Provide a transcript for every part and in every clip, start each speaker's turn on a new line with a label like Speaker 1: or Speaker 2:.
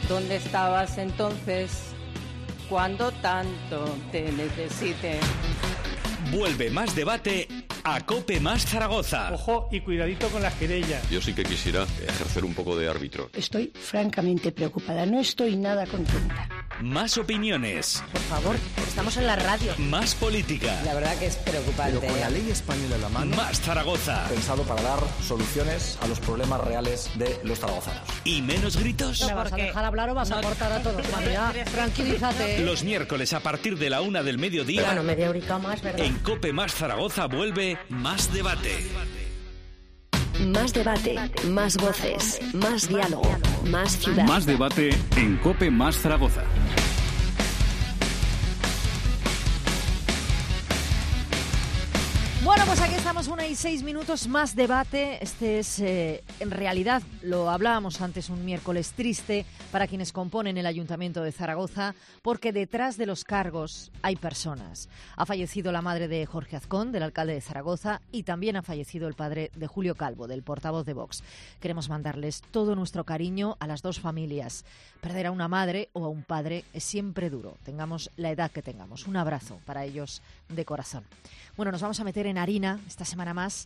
Speaker 1: ¿Dónde estabas entonces cuando tanto te necesite?
Speaker 2: Vuelve Más Debate a COPE Más Zaragoza.
Speaker 3: Ojo y cuidadito con las querellas.
Speaker 4: Yo sí que quisiera ejercer un poco de árbitro.
Speaker 5: Estoy francamente preocupada, no estoy nada contenta.
Speaker 2: Más opiniones.
Speaker 6: Por favor, estamos en la radio.
Speaker 2: Más política.
Speaker 6: La verdad que es preocupante.
Speaker 7: Pero con la ley española en la mano.
Speaker 2: Más Zaragoza.
Speaker 7: Pensado para dar soluciones a los problemas reales de los zaragozanos.
Speaker 2: ¿Y menos gritos?
Speaker 6: ¿Me vas a dejar hablar o vas a cortar a todos? María, tranquilízate.
Speaker 2: Los miércoles a partir de la 1 del mediodía.
Speaker 6: Bueno, media horita más, ¿verdad?
Speaker 2: En COPE Más Zaragoza vuelve Más Debate.
Speaker 8: Más debate, más voces, más diálogo, más ciudad.
Speaker 9: Más debate en COPE Más Zaragoza.
Speaker 6: Bueno, pues aquí estamos, 1:06, más debate. Este es, en realidad, lo hablábamos antes, un miércoles triste para quienes componen el Ayuntamiento de Zaragoza, porque detrás de los cargos hay personas. Ha fallecido la madre de Jorge Azcón, del alcalde de Zaragoza, y también ha fallecido el padre de Julio Calvo, del portavoz de Vox. Queremos mandarles todo nuestro cariño a las dos familias. Perder a una madre o a un padre es siempre duro, tengamos la edad que tengamos. Un abrazo para ellos de corazón. Bueno, nos vamos a meter en harina esta semana más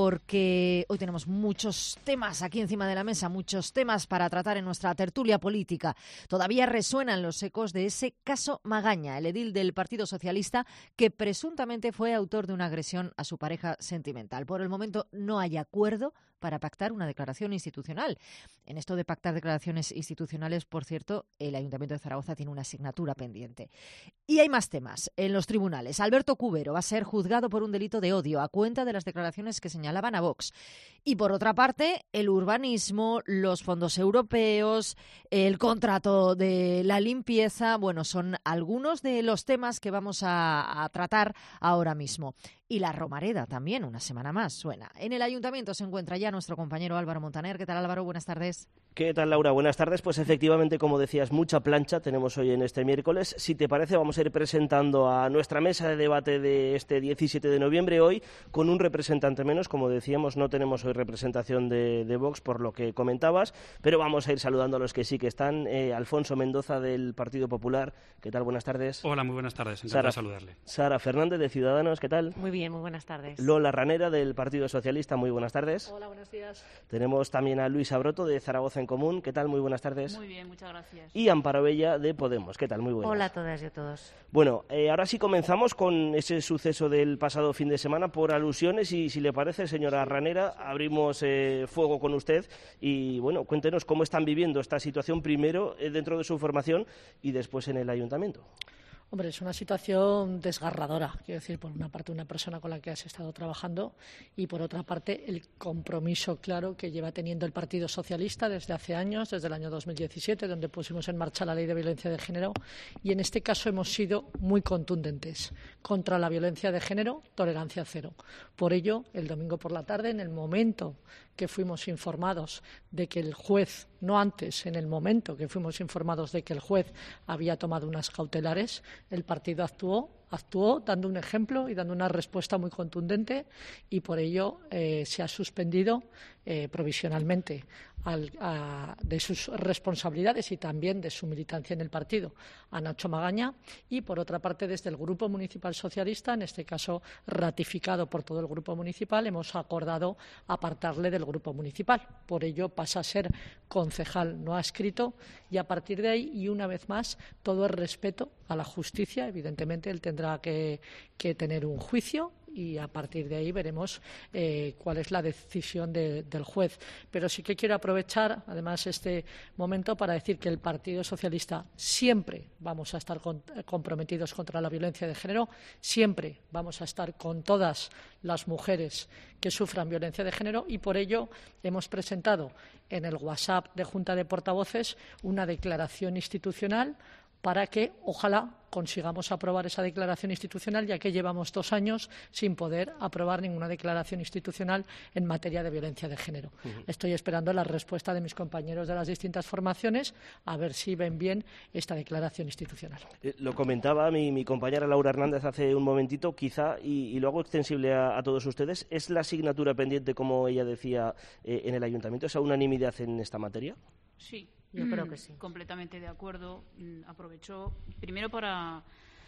Speaker 6: porque hoy tenemos muchos temas aquí encima de la mesa, muchos temas para tratar en nuestra tertulia política. Todavía resuenan los ecos de ese caso Magaña, el edil del Partido Socialista que presuntamente fue autor de una agresión a su pareja sentimental. Por el momento no hay acuerdo para pactar una declaración institucional. En esto de pactar declaraciones institucionales, por cierto, el Ayuntamiento de Zaragoza tiene una asignatura pendiente. Y hay más temas en los tribunales. Alberto Cubero va a ser juzgado por un delito de odio a cuenta de las declaraciones que señalaban a Vox. Y por otra parte, el urbanismo, los fondos europeos, el contrato de la limpieza, bueno, son algunos de los temas que vamos a tratar ahora mismo. Y la Romareda también, una semana más, suena. En el Ayuntamiento se encuentra ya nuestro compañero Álvaro Montaner. ¿Qué tal, Álvaro? Buenas tardes.
Speaker 10: ¿Qué tal, Laura? Buenas tardes. Pues efectivamente, como decías, mucha plancha tenemos hoy en este miércoles. Si te parece, vamos a ir presentando a nuestra mesa de debate de este 17 de noviembre, hoy con un representante menos. Como decíamos, no tenemos hoy representación de Vox, por lo que comentabas, pero vamos a ir saludando a los que sí que están. Alfonso Mendoza, del Partido Popular. ¿Qué tal? Buenas tardes.
Speaker 11: Hola, muy buenas tardes. Encantado de saludarle.
Speaker 10: Sara Fernández, de Ciudadanos. ¿Qué tal?
Speaker 12: Muy bien, muy buenas tardes.
Speaker 10: Lola Ranera, del Partido Socialista. Muy buenas tardes.
Speaker 12: Hola, buenos días.
Speaker 10: Tenemos también a Luis Abroto, de Zaragoza en Común. ¿Qué tal? Muy buenas tardes.
Speaker 12: Muy bien, muchas gracias.
Speaker 10: Y Amparo Bella, de Podemos. ¿Qué tal? Muy buenas.
Speaker 12: Hola a todas y a todos.
Speaker 10: Bueno, ahora sí comenzamos con ese suceso del pasado fin de semana por alusiones y, si le parece, señora Ranera, abrimos fuego con usted y, bueno, cuéntenos cómo están viviendo esta situación primero dentro de su formación y después en el Ayuntamiento.
Speaker 12: Hombre, es una situación desgarradora, quiero decir, por una parte una persona con la que has estado trabajando y por otra parte el compromiso claro que lleva teniendo el Partido Socialista desde hace años, desde el año 2017, donde pusimos en marcha la Ley de Violencia de Género, y en este caso hemos sido muy contundentes. Contra la violencia de género, tolerancia cero. Por ello, el domingo por la tarde, en el momento que fuimos informados de que el juez, no antes, en el momento que fuimos informados de que el juez había tomado unas cautelares, el partido actuó dando un ejemplo y dando una respuesta muy contundente y por ello se ha suspendido provisionalmente de sus responsabilidades y también de su militancia en el partido a Nacho Magaña y por otra parte desde el Grupo Municipal Socialista, en este caso ratificado por todo el Grupo Municipal, hemos acordado apartarle del Grupo Municipal. Por ello pasa a ser concejal no adscrito y a partir de ahí y una vez más todo el respeto a la justicia. Evidentemente él tendrá que tener un juicio y a partir de ahí veremos cuál es la decisión del juez. Pero sí que quiero aprovechar, además, este momento para decir que el Partido Socialista siempre vamos a estar comprometidos contra la violencia de género, siempre vamos a estar con todas las mujeres que sufran violencia de género y por ello hemos presentado en el WhatsApp de Junta de Portavoces una declaración institucional para que, ojalá, consigamos aprobar esa declaración institucional, ya que llevamos 2 años sin poder aprobar ninguna declaración institucional en materia de violencia de género. Estoy esperando la respuesta de mis compañeros de las distintas formaciones a ver si ven bien esta declaración institucional.
Speaker 10: Lo comentaba mi compañera Laura Hernández hace un momentito, quizá, y lo hago extensible a todos ustedes, ¿es la asignatura pendiente, como ella decía, en el Ayuntamiento? ¿Esa unanimidad en esta materia?
Speaker 13: Sí. Yo creo que sí.
Speaker 14: Completamente de acuerdo. Aprovecho primero para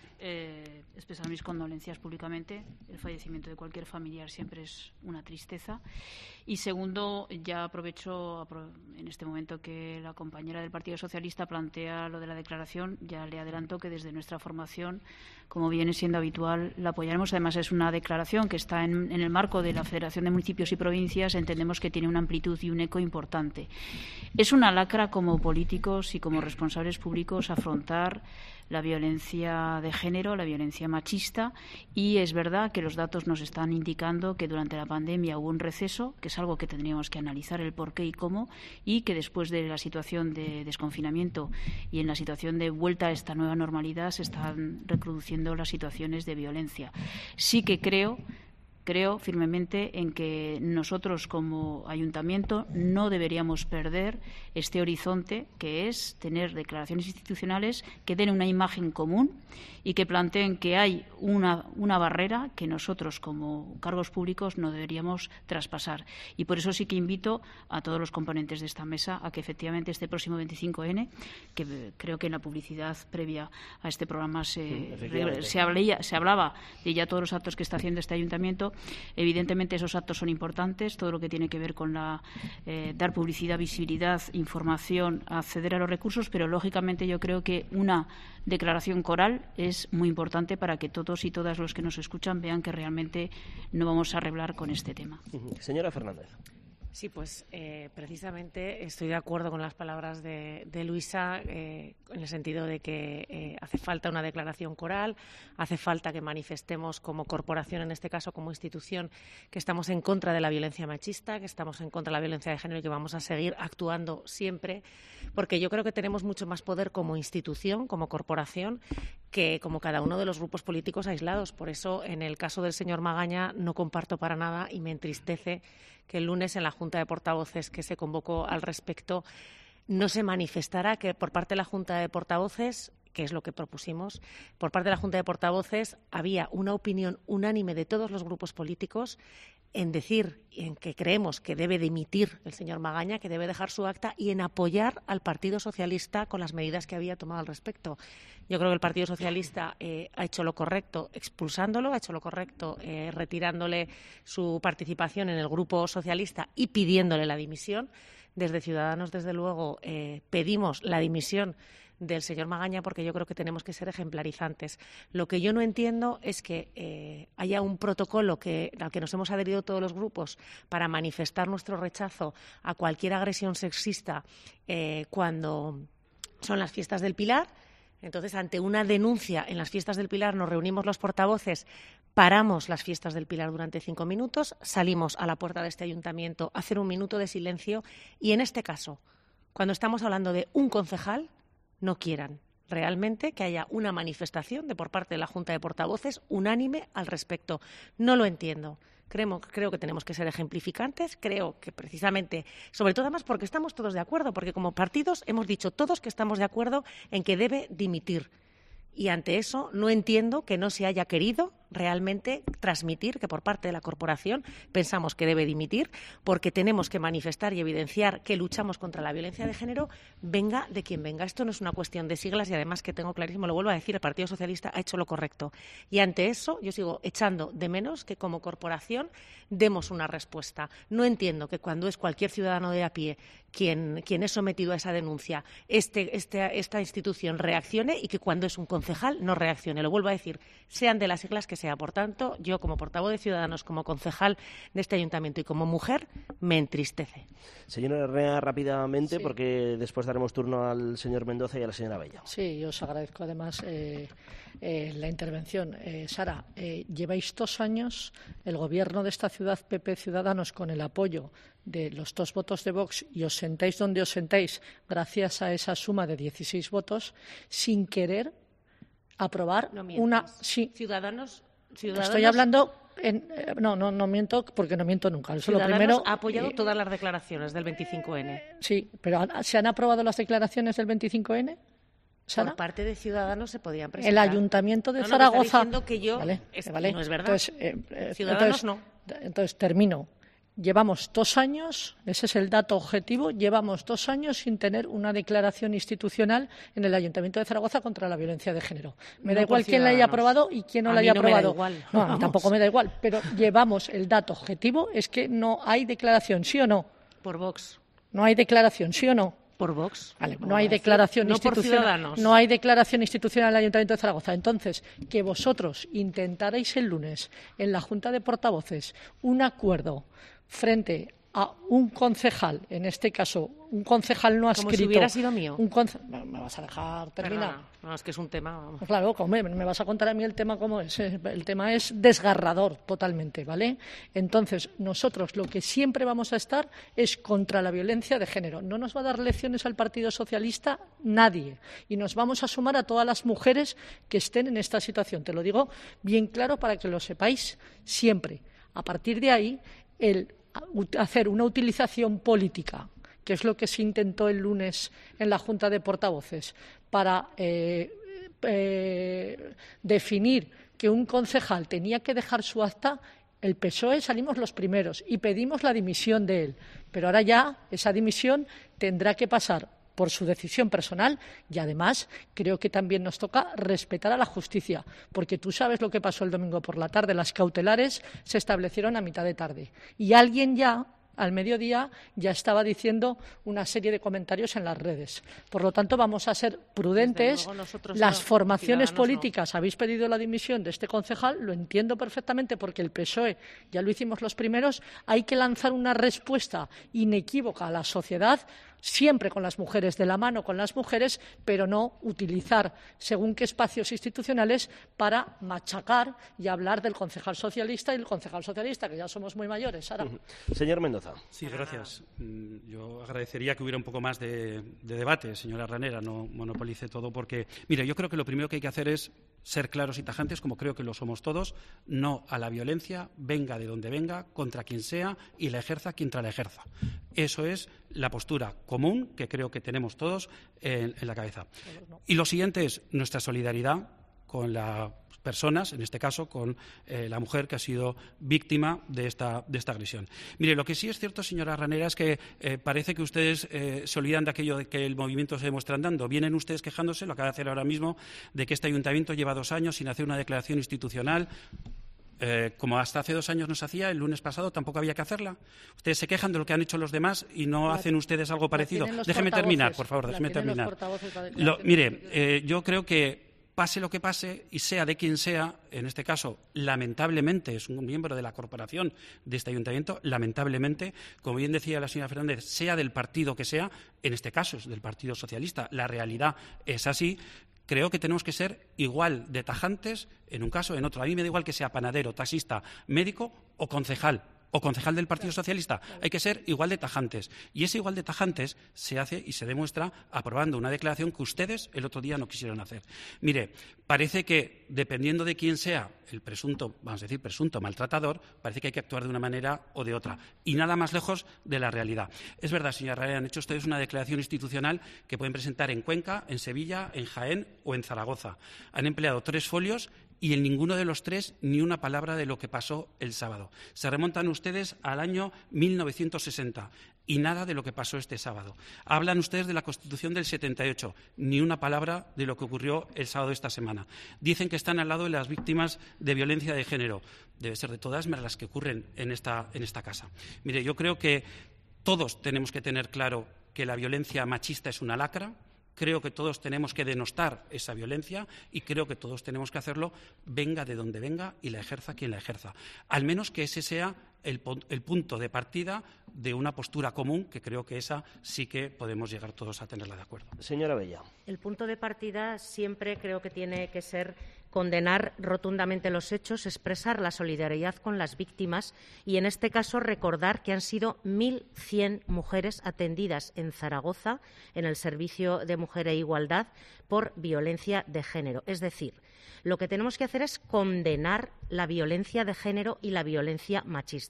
Speaker 14: expresar mis condolencias públicamente. El fallecimiento de cualquier familiar siempre es una tristeza. Y segundo, ya aprovecho en este momento que la compañera del Partido Socialista plantea lo de la declaración. Ya le adelanto que desde nuestra formación, como viene siendo habitual, la apoyaremos. Además, es una declaración que está en el marco de la Federación de Municipios y Provincias. Entendemos que tiene una amplitud y un eco importante. Es una lacra como políticos y como responsables públicos afrontar la violencia de género, la violencia machista, y es verdad que los datos nos están indicando que durante la pandemia hubo un receso, que es algo que tendríamos que analizar el por qué y cómo, y que después de la situación de desconfinamiento y en la situación de vuelta a esta nueva normalidad se están reproduciendo las situaciones de violencia. Sí que creo firmemente en que nosotros como ayuntamiento no deberíamos perder este horizonte, que es tener declaraciones institucionales que den una imagen común y que planteen que hay una barrera que nosotros como cargos públicos no deberíamos traspasar. Y por eso sí que invito a todos los componentes de esta mesa a que efectivamente este próximo 25N, que creo que en la publicidad previa a este programa se hablaba de ya todos los actos que está haciendo este ayuntamiento. Evidentemente esos actos son importantes, todo lo que tiene que ver con dar publicidad, visibilidad, información, acceder a los recursos, pero lógicamente yo creo que una declaración coral es muy importante para que todos y todas los que nos escuchan vean que realmente no vamos a arreglar con este tema.
Speaker 10: Señora Fernández.
Speaker 13: Sí, pues precisamente estoy de acuerdo con las palabras de Luisa en el sentido de que hace falta una declaración coral, hace falta que manifestemos como corporación, en este caso como institución, que estamos en contra de la violencia machista, que estamos en contra de la violencia de género y que vamos a seguir actuando siempre, porque yo creo que tenemos mucho más poder como institución, como corporación, que como cada uno de los grupos políticos aislados. Por eso, en el caso del señor Magaña, no comparto para nada y me entristece que el lunes en la Junta de Portavoces que se convocó al respecto no se manifestara que por parte de la Junta de Portavoces, que es lo que propusimos, por parte de la Junta de Portavoces había una opinión unánime de todos los grupos políticos en decir en que creemos que debe dimitir el señor Magaña, que debe dejar su acta y en apoyar al Partido Socialista con las medidas que había tomado al respecto. Yo creo que el Partido Socialista ha hecho lo correcto expulsándolo, ha hecho lo correcto retirándole su participación en el Grupo Socialista y pidiéndole la dimisión. Desde Ciudadanos, desde luego, pedimos la dimisión del señor Magaña porque yo creo que tenemos que ser ejemplarizantes. Lo que yo no entiendo es que haya un protocolo al que nos hemos adherido todos los grupos para manifestar nuestro rechazo a cualquier agresión sexista cuando son las fiestas del Pilar. Entonces, ante una denuncia en las fiestas del Pilar, nos reunimos los portavoces, paramos las fiestas del Pilar durante 5 minutos, salimos a la puerta de este ayuntamiento a hacer un minuto de silencio y, en este caso, cuando estamos hablando de un concejal, no quieran realmente que haya una manifestación por parte de la Junta de Portavoces unánime al respecto. No lo entiendo. Creo que tenemos que ser ejemplificantes, creo que precisamente, sobre todo además porque estamos todos de acuerdo, porque como partidos hemos dicho todos que estamos de acuerdo en que debe dimitir. Y ante eso no entiendo que no se haya querido realmente transmitir que por parte de la corporación pensamos que debe dimitir, porque tenemos que manifestar y evidenciar que luchamos contra la violencia de género, venga de quien venga. Esto no es una cuestión de siglas y además que tengo clarísimo, lo vuelvo a decir, el Partido Socialista ha hecho lo correcto. Y ante eso yo sigo echando de menos que como corporación demos una respuesta. No entiendo que cuando es cualquier ciudadano de a pie quien es sometido a esa denuncia, esta institución reaccione y que cuando es un concejal no reaccione. Lo vuelvo a decir, sean de las siglas que sea. Por tanto, yo como portavoz de Ciudadanos, como concejal de este ayuntamiento y como mujer, me entristece.
Speaker 10: Señora Herrera, rápidamente,
Speaker 12: Sí.
Speaker 10: porque después daremos turno al señor Mendoza y a la señora Bella.
Speaker 12: Sí, yo os agradezco además la intervención. Sara, lleváis 2 años, el gobierno de esta ciudad, PP Ciudadanos, con el apoyo de los 2 votos de Vox, y os sentáis donde os sentáis gracias a esa suma de 16 votos, sin querer aprobar una... Sí,
Speaker 13: Ciudadanos
Speaker 12: estoy hablando... No miento porque no miento nunca. Eso
Speaker 13: Ciudadanos
Speaker 12: lo primero,
Speaker 13: ha apoyado todas las declaraciones del 25N.
Speaker 12: Sí, pero ¿se han aprobado las declaraciones del 25N? ¿Sara?
Speaker 13: Por parte de Ciudadanos se podían presentar.
Speaker 12: El Ayuntamiento de
Speaker 13: No,
Speaker 12: Zaragoza...
Speaker 13: está diciendo que yo...
Speaker 12: Vale.
Speaker 13: No es verdad.
Speaker 12: Entonces,
Speaker 13: Ciudadanos no.
Speaker 12: Entonces, termino. Llevamos 2 años, ese es el dato objetivo, llevamos 2 años sin tener una declaración institucional en el Ayuntamiento de Zaragoza contra la violencia de género. Me da igual quién la haya aprobado y quién no la haya aprobado. No, a mí tampoco me da igual, pero llevamos el dato objetivo, es que no hay declaración, ¿sí o no?
Speaker 13: Por Vox.
Speaker 12: No hay declaración, ¿sí o no?
Speaker 13: Por Vox.
Speaker 12: Vale, no hay declaración institucional. No hay declaración institucional en el Ayuntamiento de Zaragoza. Entonces, que vosotros intentarais el lunes en la Junta de Portavoces un acuerdo frente a un concejal, en este caso, un concejal no adscrito.
Speaker 13: Como si hubiera sido mío.
Speaker 12: ¿Me vas a dejar terminar?
Speaker 13: No, es que es un tema. Vamos.
Speaker 12: Claro, me vas a contar a mí el tema cómo es. El tema es desgarrador totalmente, ¿vale? Entonces, nosotros lo que siempre vamos a estar es contra la violencia de género. No nos va a dar lecciones al Partido Socialista nadie. Y nos vamos a sumar a todas las mujeres que estén en esta situación. Te lo digo bien claro para que lo sepáis siempre. A partir de ahí, el hacer una utilización política, que es lo que se intentó el lunes en la Junta de Portavoces, para definir que un concejal tenía que dejar su acta, el PSOE salimos los primeros y pedimos la dimisión de él. Pero ahora ya esa dimisión tendrá que pasar por su decisión personal y, además, creo que también nos toca respetar a la justicia, porque tú sabes lo que pasó el domingo por la tarde. Las cautelares se establecieron a mitad de tarde y alguien ya, al mediodía, ya estaba diciendo una serie de comentarios en las redes. Por lo tanto, vamos a ser prudentes. Las formaciones políticas habéis pedido la dimisión de este concejal, lo entiendo perfectamente, porque el PSOE ya lo hicimos los primeros. Hay que lanzar una respuesta inequívoca a la sociedad, siempre con las mujeres, de la mano con las mujeres, pero no utilizar según qué espacios institucionales para machacar y hablar del concejal socialista y el concejal socialista, que ya somos muy mayores. Sara.
Speaker 10: Señor Mendoza.
Speaker 11: Sí, gracias. Yo agradecería que hubiera un poco más de debate, señora Ranera, no monopolice todo, porque, mire, yo creo que lo primero que hay que hacer es ser claros y tajantes, como creo que lo somos todos, no a la violencia, venga de donde venga, contra quien sea y la ejerza quien la ejerza. Eso es la postura común que creo que tenemos todos en la cabeza. Y lo siguiente es nuestra solidaridad con las personas, en este caso con la mujer que ha sido víctima de esta agresión. Mire, lo que sí es cierto, señora Ranera, es que parece que ustedes se olvidan de aquello de que el movimiento se demuestra andando. Vienen ustedes quejándose, lo acaba de hacer ahora mismo, de que este ayuntamiento lleva 2 años sin hacer una declaración institucional. Como hasta hace 2 años no se hacía, el lunes pasado tampoco había que hacerla. Ustedes se quejan de lo que han hecho los demás y no hacen ustedes algo parecido. Déjeme terminar, por favor, déjeme terminar. Mire, yo creo que pase lo que pase y sea de quien sea, en este caso, lamentablemente, es un miembro de la corporación de este ayuntamiento, lamentablemente, como bien decía la señora Fernández, sea del partido que sea, en este caso es del Partido Socialista, la realidad es así. Creo que tenemos que ser igual de tajantes en un caso o en otro. A mí me da igual que sea panadero, taxista, médico o concejal del Partido Socialista. Hay que ser igual de tajantes. Y ese igual de tajantes se hace y se demuestra aprobando una declaración que ustedes el otro día no quisieron hacer. Mire, parece que, dependiendo de quién sea el presunto, vamos a decir, presunto maltratador, parece que hay que actuar de una manera o de otra. Y nada más lejos de la realidad. Es verdad, señora Herrera, han hecho ustedes una declaración institucional que pueden presentar en Cuenca, en Sevilla, en Jaén o en Zaragoza. Han empleado 3 folios y en ninguno de los 3 ni una palabra de lo que pasó el sábado. Se remontan ustedes al año 1960 y nada de lo que pasó este sábado. Hablan ustedes de la Constitución del 78, ni una palabra de lo que ocurrió el sábado de esta semana. Dicen que están al lado de las víctimas de violencia de género. Debe ser de todas las que ocurren en esta casa. Mire, yo creo que todos tenemos que tener claro que la violencia machista es una lacra. Creo que todos tenemos que denostar esa violencia y creo que todos tenemos que hacerlo, venga de donde venga y la ejerza quien la ejerza. Al menos que ese sea el punto de partida de una postura común, que creo que esa sí que podemos llegar todos a tenerla de acuerdo.
Speaker 10: Señora Bella.
Speaker 15: El punto de partida siempre creo que tiene que ser condenar rotundamente los hechos, expresar la solidaridad con las víctimas y, en este caso, recordar que han sido 1.100 mujeres atendidas en Zaragoza en el Servicio de Mujer e Igualdad por violencia de género. Es decir, lo que tenemos que hacer es condenar la violencia de género y la violencia machista.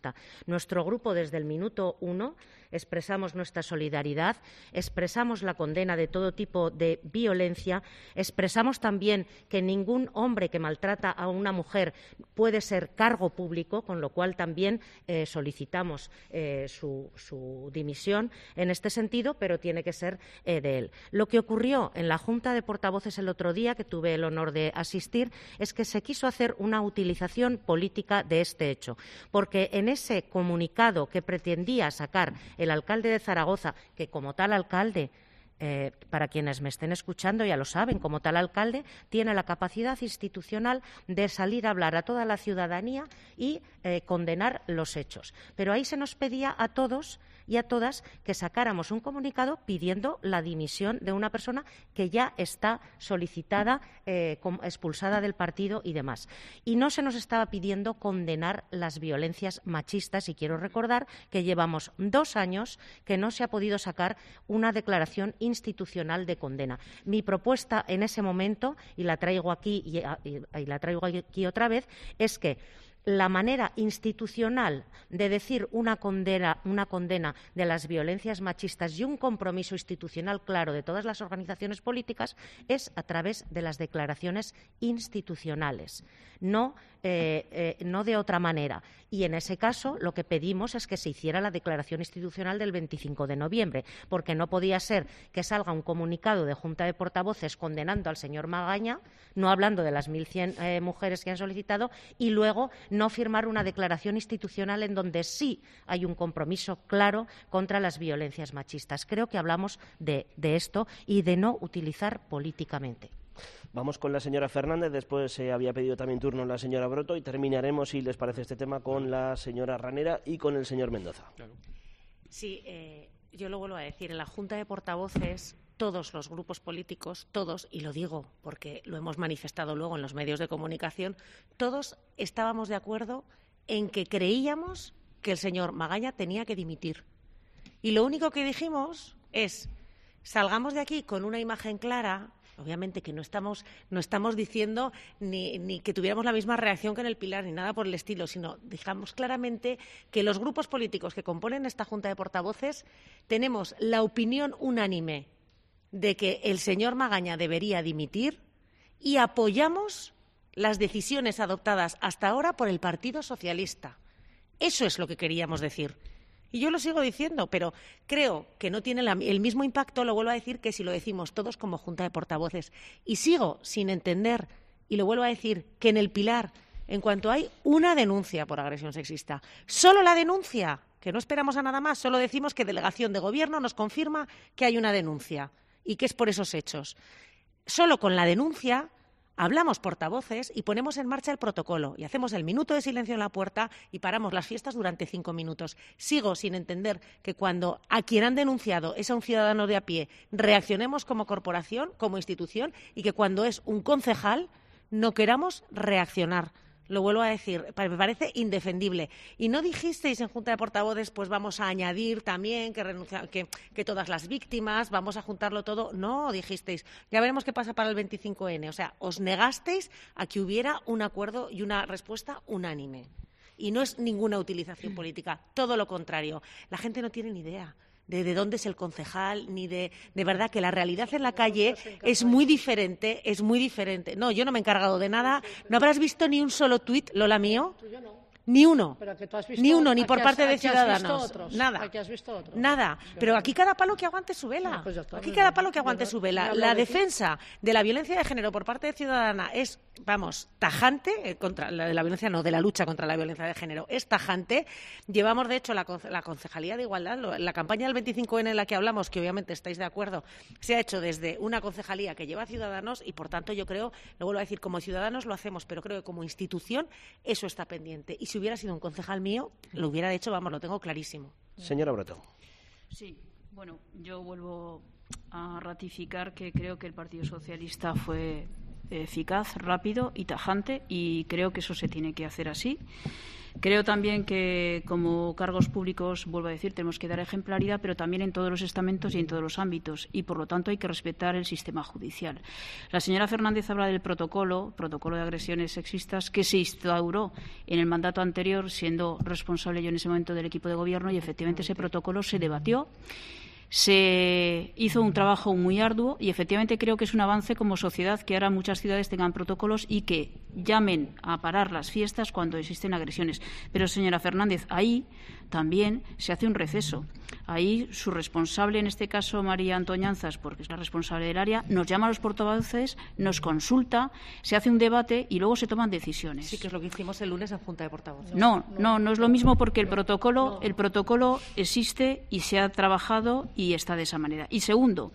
Speaker 15: machista. Nuestro grupo, desde el minuto 1, expresamos nuestra solidaridad, expresamos la condena de todo tipo de violencia, expresamos también que ningún hombre que maltrata a una mujer puede ser cargo público, con lo cual también solicitamos su dimisión en este sentido, pero tiene que ser de él. Lo que ocurrió en la Junta de Portavoces el otro día, que tuve el honor de asistir, es que se quiso hacer una utilización política de este hecho, porque en ese comunicado que pretendía sacar el alcalde de Zaragoza, que como tal alcalde, para quienes me estén escuchando ya lo saben, como tal alcalde tiene la capacidad institucional de salir a hablar a toda la ciudadanía y condenar los hechos. Pero ahí se nos pedía a todos y a todas que sacáramos un comunicado pidiendo la dimisión de una persona que ya está solicitada, expulsada del partido y demás. Y no se nos estaba pidiendo condenar las violencias machistas, y quiero recordar que llevamos 2 años que no se ha podido sacar una declaración institucional de condena. Mi propuesta en ese momento, y la traigo aquí y la traigo aquí otra vez, es que la manera institucional de decir una condena de las violencias machistas y un compromiso institucional claro de todas las organizaciones políticas es a través de las declaraciones institucionales, no de otra manera. Y en ese caso lo que pedimos es que se hiciera la declaración institucional del 25 de noviembre, porque no podía ser que salga un comunicado de Junta de Portavoces condenando al señor Magaña, no hablando de las 1.100 mujeres que han solicitado, y luego no firmar una declaración institucional en donde sí hay un compromiso claro contra las violencias machistas. Creo que hablamos de esto y de no utilizar políticamente.
Speaker 10: Vamos con la señora Fernández, después había pedido también turno la señora Broto y terminaremos, si les parece este tema, con la señora Ranera y con el señor Mendoza.
Speaker 13: Sí, yo lo vuelvo a decir, en la Junta de Portavoces todos los grupos políticos, todos, y lo digo porque lo hemos manifestado luego en los medios de comunicación, todos estábamos de acuerdo en que creíamos que el señor Magaña tenía que dimitir. Y lo único que dijimos es, salgamos de aquí con una imagen clara. Obviamente que no estamos diciendo ni que tuviéramos la misma reacción que en el Pilar, ni nada por el estilo, sino dejamos claramente que los grupos políticos que componen esta Junta de Portavoces tenemos la opinión unánime de que el señor Magaña debería dimitir y apoyamos las decisiones adoptadas hasta ahora por el Partido Socialista. Eso es lo que queríamos decir. Y yo lo sigo diciendo, pero creo que no tiene el mismo impacto, lo vuelvo a decir, que si lo decimos todos como Junta de Portavoces. Y sigo sin entender, y lo vuelvo a decir, que en el Pilar, en cuanto hay una denuncia por agresión sexista, solo la denuncia, que no esperamos a nada más, solo decimos que Delegación de Gobierno nos confirma que hay una denuncia y que es por esos hechos. Solo con la denuncia hablamos portavoces y ponemos en marcha el protocolo y hacemos el minuto de silencio en la puerta y paramos las fiestas durante 5 minutos. Sigo sin entender que cuando a quien han denunciado es a un ciudadano de a pie, reaccionemos como corporación, como institución, y que cuando es un concejal no queramos reaccionar. Lo vuelvo a decir, me parece indefendible. Y no dijisteis en Junta de Portavoces, pues vamos a añadir también que todas las víctimas, vamos a juntarlo todo. No, dijisteis, ya veremos qué pasa para el 25N. O sea, os negasteis a que hubiera un acuerdo y una respuesta unánime. Y no es ninguna utilización política, todo lo contrario. La gente no tiene ni idea de dónde es el concejal, ni de verdad que la realidad en la calle es muy diferente, No, yo no me he encargado de nada. ¿No habrás visto ni un solo tuit, Lola mío? Ni uno. Ni uno, ni por parte de Ciudadanos. Nada. Nada. Pero aquí cada palo que aguante su vela. Aquí cada palo que aguante su vela. La defensa de la violencia de género por parte de Ciudadana es, tajante, contra la violencia, no, de la lucha contra la violencia de género, es tajante. Llevamos, de hecho, la Concejalía de Igualdad, la campaña del 25N en la que hablamos, que obviamente estáis de acuerdo, se ha hecho desde una concejalía que lleva a Ciudadanos y, por tanto, yo creo, lo vuelvo a decir, como Ciudadanos lo hacemos, pero creo que como institución eso está pendiente. Y si hubiera sido un concejal mío, lo hubiera hecho, lo tengo clarísimo.
Speaker 10: Señora Broto.
Speaker 14: Sí, bueno, yo vuelvo a ratificar que creo que el Partido Socialista fue eficaz, rápido y tajante, y creo que eso se tiene que hacer así. Creo también que como cargos públicos, vuelvo a decir, tenemos que dar ejemplaridad, pero también en todos los estamentos y en todos los ámbitos, y por lo tanto hay que respetar el sistema judicial. La señora Fernández habla del protocolo de agresiones sexistas que se instauró en el mandato anterior, siendo responsable yo en ese momento del equipo de gobierno, y efectivamente ese protocolo se debatió. Se hizo un trabajo muy arduo y efectivamente creo que es un avance como sociedad que ahora muchas ciudades tengan protocolos y que llamen a parar las fiestas cuando existen agresiones. Pero, señora Fernández, ahí también se hace un receso. Ahí su responsable, en este caso María Antoñanzas, porque es la responsable del área, nos llama a los portavoces, nos consulta, se hace un debate y luego se toman decisiones.
Speaker 15: Sí, que es lo que hicimos el lunes en Junta de Portavoces.
Speaker 14: No es lo mismo porque el protocolo existe y se ha trabajado y está de esa manera. Y segundo,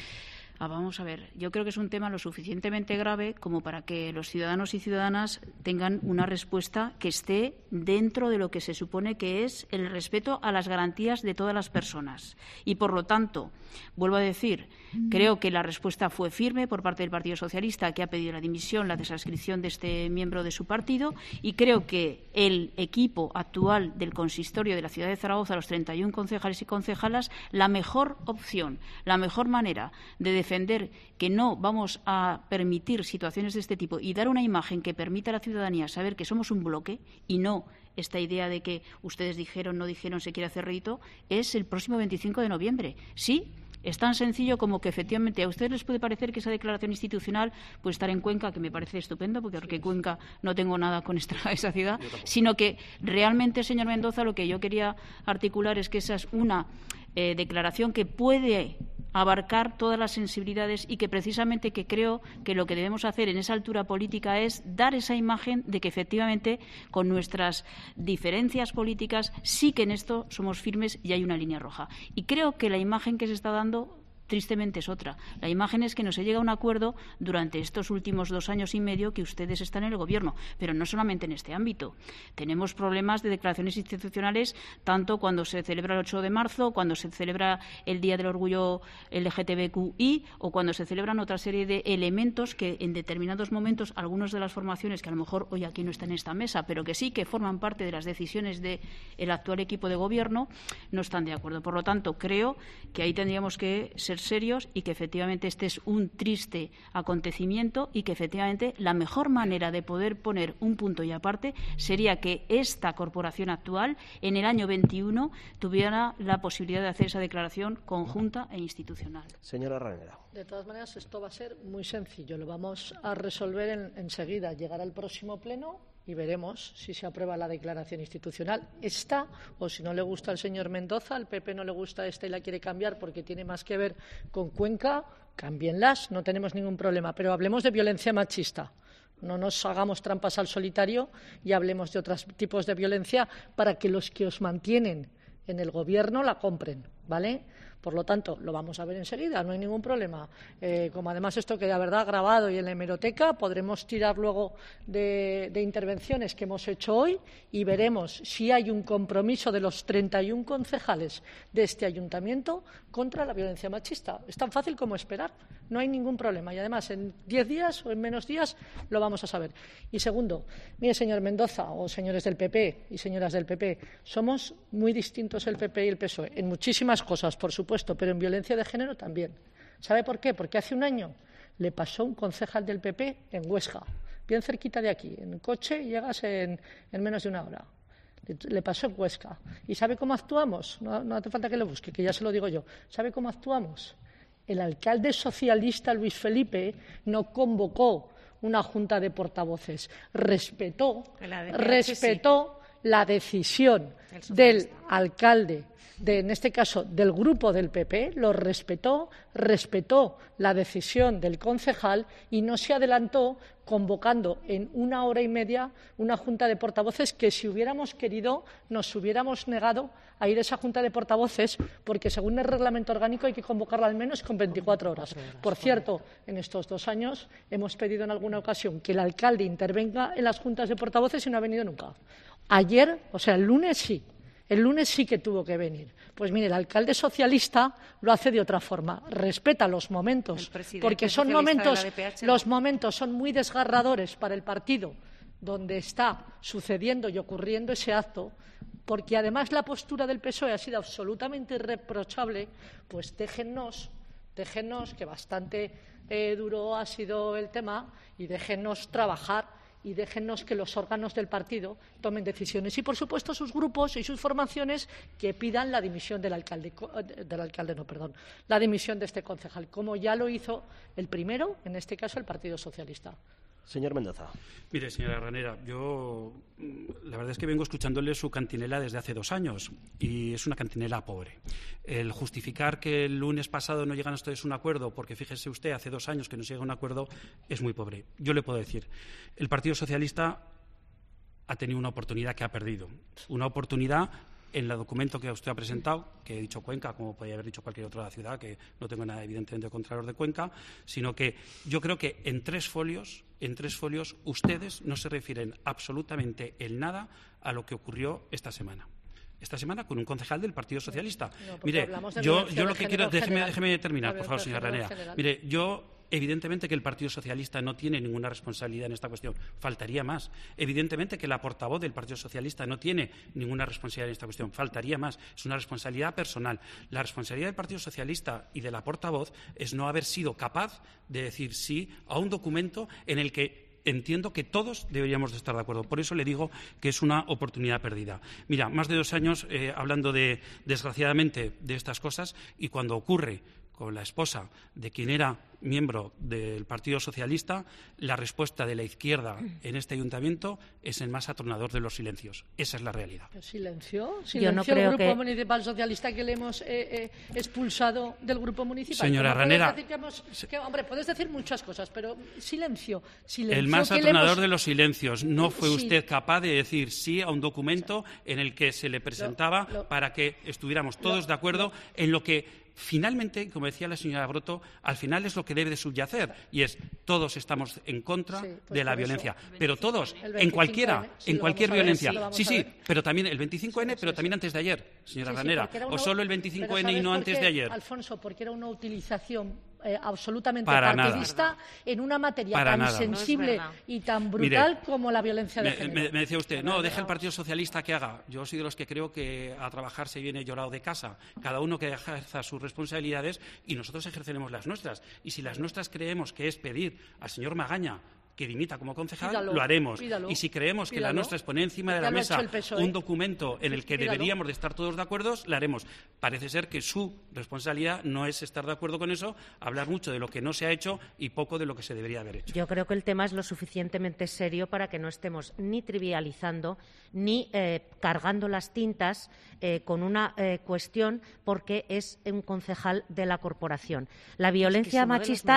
Speaker 14: vamos a ver, yo creo que es un tema lo suficientemente grave como para que los ciudadanos y ciudadanas tengan una respuesta que esté dentro de lo que se supone que es el respeto a las garantías de todas las personas. Y, por lo tanto, vuelvo a decir, creo que la respuesta fue firme por parte del Partido Socialista, que ha pedido la dimisión, la desadscripción de este miembro de su partido, y creo que el equipo actual del consistorio de la ciudad de Zaragoza, los 31 concejales y concejalas, la mejor opción, la mejor manera de defender que no vamos a permitir situaciones de este tipo y dar una imagen que permita a la ciudadanía saber que somos un bloque y no esta idea de que ustedes dijeron, no dijeron, se quiere hacer rédito, es el próximo 25 de noviembre. Sí, es tan sencillo como que efectivamente a ustedes les puede parecer que esa declaración institucional puede estar en Cuenca, que me parece estupendo, porque Cuenca no tengo nada con esa ciudad, sino que realmente, señor Mendoza, lo que yo quería articular es que esa es una declaración que puede abarcar todas las sensibilidades y que precisamente que creo que lo que debemos hacer en esa altura política es dar esa imagen de que efectivamente con nuestras diferencias políticas sí que en esto somos firmes y hay una línea roja. Y creo que la imagen que se está dando tristemente es otra. La imagen es que no se llega a un acuerdo durante estos últimos 2 años y medio que ustedes están en el Gobierno, pero no solamente en este ámbito. Tenemos problemas de declaraciones institucionales tanto cuando se celebra el 8 de marzo, cuando se celebra el Día del Orgullo LGTBQI o cuando se celebran otra serie de elementos que en determinados momentos algunas de las formaciones que a lo mejor hoy aquí no están en esta mesa, pero que sí que forman parte de las decisiones del actual equipo de Gobierno, no están de acuerdo. Por lo tanto, creo que ahí tendríamos que ser serios y que efectivamente este es un triste acontecimiento y que efectivamente la mejor manera de poder poner un punto y aparte sería que esta corporación actual en el año 21 tuviera la posibilidad de hacer esa declaración conjunta e institucional.
Speaker 10: Señora Ranera.
Speaker 12: De todas maneras, esto va a ser muy sencillo. Lo vamos a resolver enseguida. Llegará al próximo pleno y veremos si se aprueba la declaración institucional. Esta, o si no le gusta al señor Mendoza, al PP no le gusta esta y la quiere cambiar porque tiene más que ver con Cuenca, cámbienlas, no tenemos ningún problema. Pero hablemos de violencia machista. No nos hagamos trampas al solitario y hablemos de otros tipos de violencia para que los que os mantienen en el Gobierno la compren, ¿vale? Por lo tanto, lo vamos a ver enseguida, no hay ningún problema. Como además esto queda, verdad, grabado y en la hemeroteca, podremos tirar luego de intervenciones que hemos hecho hoy y veremos si hay un compromiso de los 31 concejales de este ayuntamiento contra la violencia machista. Es tan fácil como esperar, no hay ningún problema. Y además, en 10 días o en menos días lo vamos a saber. Y segundo, mire, señor Mendoza o señores del PP y señoras del PP, somos muy distintos el PP y el PSOE en muchísimas cosas, por supuesto, pero en violencia de género también. ¿Sabe por qué? Porque hace un año le pasó un concejal del PP en Huesca, bien cerquita de aquí, en coche llegas en menos de una hora. Le pasó en Huesca. ¿Y sabe cómo actuamos? No hace falta que lo busque, que ya se lo digo yo. ¿Sabe cómo actuamos? El alcalde socialista Luis Felipe no convocó una junta de portavoces, respetó la decisión del alcalde, en este caso del grupo del PP, lo respetó la decisión del concejal y no se adelantó convocando en 1 hora y media una junta de portavoces que, si hubiéramos querido, nos hubiéramos negado a ir a esa junta de portavoces porque, según el reglamento orgánico, hay que convocarla al menos con 24 horas. Por cierto, en estos 2 años hemos pedido en alguna ocasión que el alcalde intervenga en las juntas de portavoces y no ha venido nunca. Ayer, o sea, el lunes sí. El lunes sí que tuvo que venir. Pues mire, el alcalde socialista lo hace de otra forma. Respeta los momentos, porque son momentos, los momentos son muy desgarradores para el partido donde está sucediendo y ocurriendo ese acto, porque además la postura del PSOE ha sido absolutamente irreprochable, pues déjennos, que bastante duro ha sido el tema, y déjennos trabajar y déjennos que los órganos del partido tomen decisiones. Y, por supuesto, sus grupos y sus formaciones que pidan la dimisión la dimisión de este concejal, como ya lo hizo el primero, en este caso el Partido Socialista.
Speaker 10: Señor Mendoza.
Speaker 11: Mire, señora Ranera, yo la verdad es que vengo escuchándole su cantinela desde hace 2 años y es una cantinela pobre. El justificar que el lunes pasado no llegan ustedes a un acuerdo, porque fíjese usted, hace 2 años que no se llega a un acuerdo, es muy pobre. Yo le puedo decir, el Partido Socialista ha tenido una oportunidad que ha perdido. Una oportunidad en el documento que usted ha presentado, que he dicho Cuenca, como podría haber dicho cualquier otra ciudad, que no tengo nada evidentemente contra los de Cuenca, sino que yo creo que en tres folios ustedes no se refieren absolutamente en nada a lo que ocurrió esta semana. Esta semana con un concejal del Partido Socialista.
Speaker 12: No,
Speaker 11: mire, yo lo que quiero... Déjeme terminar, por favor, señora Ranera. Mire, evidentemente que el Partido Socialista no tiene ninguna responsabilidad en esta cuestión. Faltaría más. Evidentemente que la portavoz del Partido Socialista no tiene ninguna responsabilidad en esta cuestión. Faltaría más. Es una responsabilidad personal. La responsabilidad del Partido Socialista y de la portavoz es no haber sido capaz de decir sí a un documento en el que entiendo que todos deberíamos de estar de acuerdo. Por eso le digo que es una oportunidad perdida. Mira, más de 2 años hablando desgraciadamente, de estas cosas, y cuando ocurre con la esposa de quien era miembro del Partido Socialista, la respuesta de la izquierda en este ayuntamiento es el más atronador de los silencios. Esa es la realidad.
Speaker 12: ¿Silenció
Speaker 15: Yo no creo
Speaker 12: el Grupo Municipal Socialista que le hemos expulsado del Grupo Municipal?
Speaker 11: Señora Ranera...
Speaker 12: Hombre, puedes decir muchas cosas, pero silencio.
Speaker 11: El más atronador de los silencios. No fue usted capaz de decir sí a un documento en el que se le presentaba para que estuviéramos todos de acuerdo en lo que finalmente, como decía la señora Broto, al final es lo que debe de subyacer, y es todos estamos en contra de la violencia, pero todos, en cualquier violencia. Sí, pero también el 25N, pero también antes de ayer, señora Ranera, o solo el 25N y no antes de ayer.
Speaker 12: Alfonso, porque era una utilización absolutamente partidista en una materia tan sensible y tan brutal como la violencia de género.
Speaker 11: Me decía usted, no, deja el Partido Socialista que haga. Yo soy de los que creo que a trabajar se viene llorado de casa. Cada uno que ejerza sus responsabilidades y nosotros ejerceremos las nuestras. Y si las nuestras creemos que es pedir al señor Magaña que dimita como concejal, lo haremos. Y si creemos que la nuestra es poner encima de la mesa un documento en el que deberíamos de estar todos de acuerdo, la haremos. Parece ser que su responsabilidad no es estar de acuerdo con eso, hablar mucho de lo que no se ha hecho y poco de lo que se debería haber hecho.
Speaker 15: Yo creo que el tema es lo suficientemente serio para que no estemos ni trivializando ni cargando las tintas con una cuestión porque es un concejal de la corporación. La violencia machista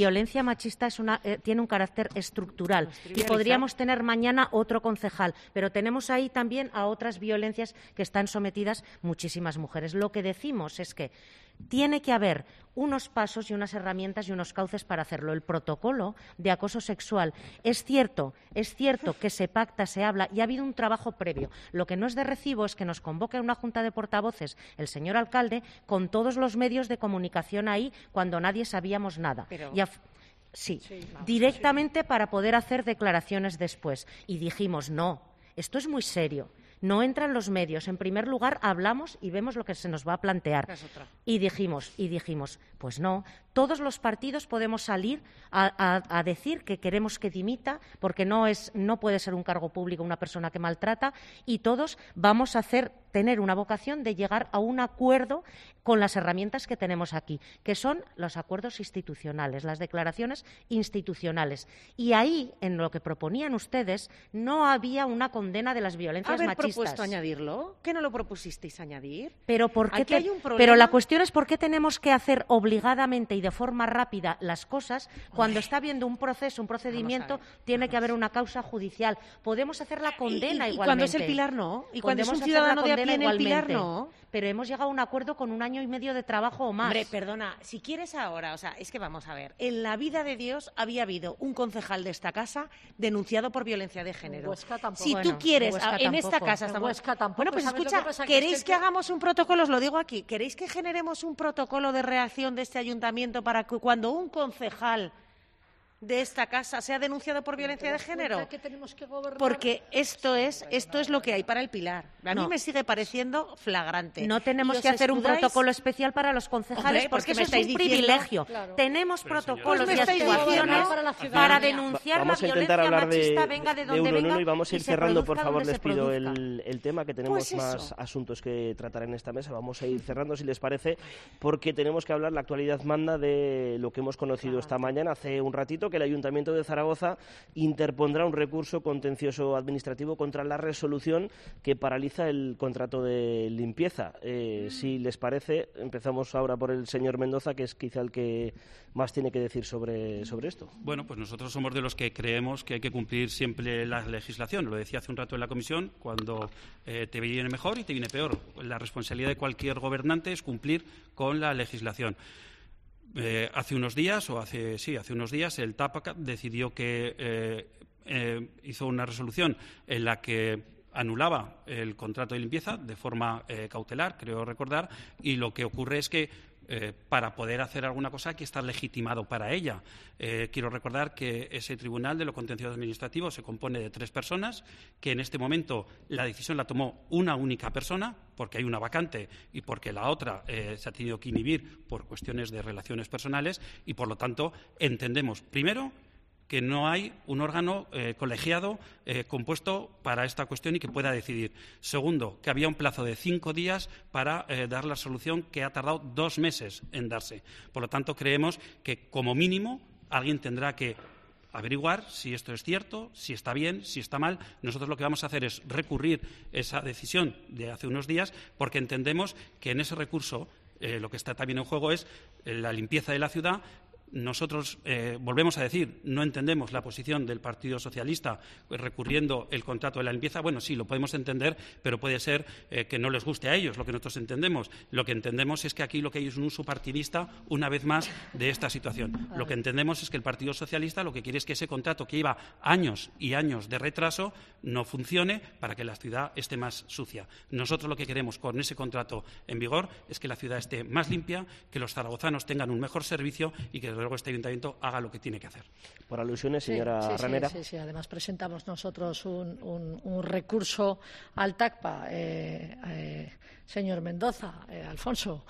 Speaker 15: es tiene un carácter estructural y podríamos tener mañana otro concejal, pero tenemos ahí también a otras violencias que están sometidas muchísimas mujeres. Lo que decimos es que tiene que haber unos pasos y unas herramientas y unos cauces para hacerlo. El protocolo de acoso sexual es cierto que se pacta, se habla y ha habido un trabajo previo. Lo que no es de recibo es que nos convoque a una junta de portavoces el señor alcalde con todos los medios de comunicación ahí cuando nadie sabíamos nada. Sí, directamente para poder hacer declaraciones después. Y dijimos, no, esto es muy serio. No entran los medios. En primer lugar, hablamos y vemos lo que se nos va a plantear. Y dijimos, pues no, todos los partidos podemos salir a decir que queremos que dimita, porque no puede ser un cargo público una persona que maltrata, y todos vamos a tener una vocación de llegar a un acuerdo con las herramientas que tenemos aquí, que son los acuerdos institucionales, las declaraciones institucionales. Y ahí, en lo que proponían ustedes, no había una condena de las violencias machistas.
Speaker 16: ¿Propuesto añadirlo? ¿Qué no lo propusisteis añadir?
Speaker 15: Pero la cuestión es por qué tenemos que hacer obligadamente y de forma rápida las cosas cuando está habiendo un proceso, un procedimiento, tiene que haber una causa judicial. Podemos hacer la condena igualmente.
Speaker 16: ¿Y cuando es el Pilar no? ¿Y cuando es un ciudadano de a pie en el Pilar no?
Speaker 15: Pero hemos llegado a un acuerdo con 1 año y medio de trabajo o más.
Speaker 16: Hombre, perdona, si quieres ahora, es que vamos a ver, en la vida de Dios había habido un concejal de esta casa denunciado por violencia de género.
Speaker 12: Huesca tampoco.
Speaker 16: Si tú quieres, en esta casa estamos... Bueno, pues escucha, ¿queréis que hagamos un protocolo? Os lo digo aquí, ¿queréis que generemos un protocolo de reacción de este ayuntamiento para que cuando un concejal de esta casa sea denunciado por violencia de género?
Speaker 12: Que tenemos que gobernar.
Speaker 16: Porque esto es lo que hay para el Pilar. A mí me sigue pareciendo flagrante.
Speaker 15: No tenemos que hacer un protocolo especial para los concejales, porque eso es un privilegio. Claro. Tenemos protocolos y actuaciones para denunciar la violencia machista, venga de donde venga.
Speaker 10: Y vamos a ir cerrando, por favor, les pido el tema, que tenemos más asuntos que tratar en esta mesa. Vamos a ir cerrando, si les parece, porque tenemos que hablar, la actualidad manda, de lo que hemos conocido esta mañana, hace un ratito, que el Ayuntamiento de Zaragoza interpondrá un recurso contencioso administrativo contra la resolución que paraliza el contrato de limpieza. Si les parece, empezamos ahora por el señor Mendoza, que es quizá el que más tiene que decir sobre esto.
Speaker 11: Bueno, pues nosotros somos de los que creemos que hay que cumplir siempre la legislación. Lo decía hace un rato en la comisión, cuando te viene mejor y te viene peor. La responsabilidad de cualquier gobernante es cumplir con la legislación. Hace unos días, el TAPAC decidió que hizo una resolución en la que anulaba el contrato de limpieza de forma cautelar, creo recordar, y lo que ocurre es que para poder hacer alguna cosa hay que estar legitimado para ella. Quiero recordar que ese tribunal de lo contencioso administrativo se compone de 3 personas, que en este momento la decisión la tomó una única persona, porque hay una vacante y porque la otra se ha tenido que inhibir por cuestiones de relaciones personales, y por lo tanto entendemos, primero, que no hay un órgano colegiado compuesto para esta cuestión y que pueda decidir. Segundo, que había un plazo de 5 días para dar la solución, que ha tardado 2 meses en darse. Por lo tanto, creemos que, como mínimo, alguien tendrá que averiguar si esto es cierto, si está bien, si está mal. Nosotros lo que vamos a hacer es recurrir esa decisión de hace unos días, porque entendemos que en ese recurso lo que está también en juego es la limpieza de la ciudad. Nosotros, volvemos a decir, no entendemos la posición del Partido Socialista recurriendo el contrato de la limpieza. Bueno, sí, lo podemos entender, pero puede ser que no les guste a ellos lo que nosotros entendemos. Lo que entendemos es que aquí lo que hay es un uso partidista, una vez más, de esta situación. Lo que entendemos es que el Partido Socialista lo que quiere es que ese contrato, que lleva años y años de retraso, no funcione para que la ciudad esté más sucia. Nosotros lo que queremos con ese contrato en vigor es que la ciudad esté más limpia, que los zaragozanos tengan un mejor servicio y que luego este ayuntamiento haga lo que tiene que hacer.
Speaker 10: Por alusiones, señora Ranera.
Speaker 12: Sí. Además presentamos nosotros un recurso al TACPA, señor Mendoza, Alfonso.